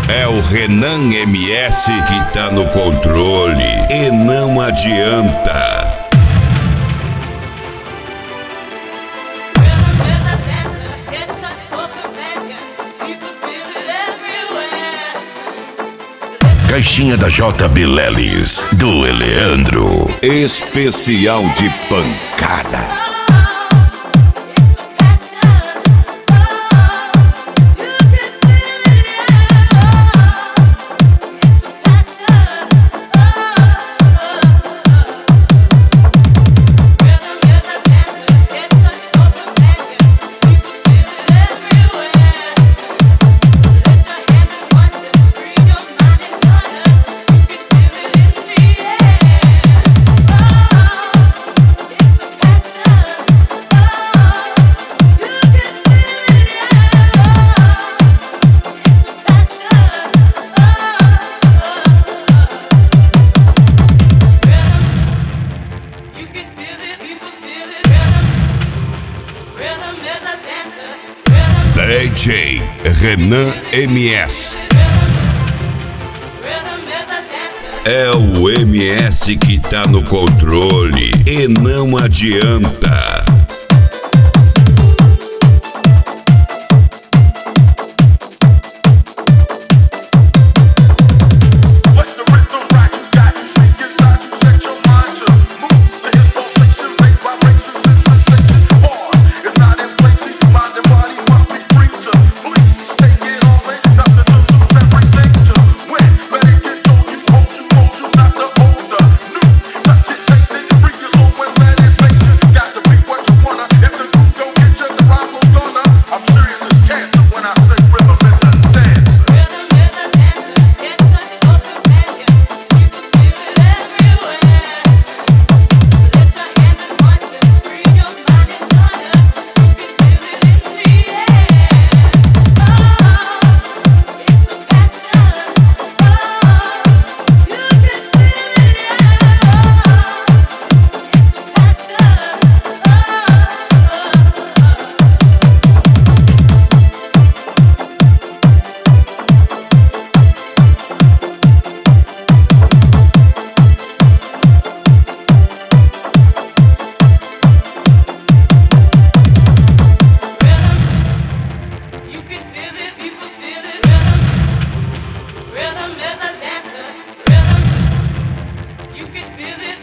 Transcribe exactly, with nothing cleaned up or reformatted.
É o Renan M S que tá no controle e não adianta. Caixinha da J B Lelis, do Eleandro. Especial de pancada. D J Renan M S. É o M S que tá no controle e não adianta. You can feel it.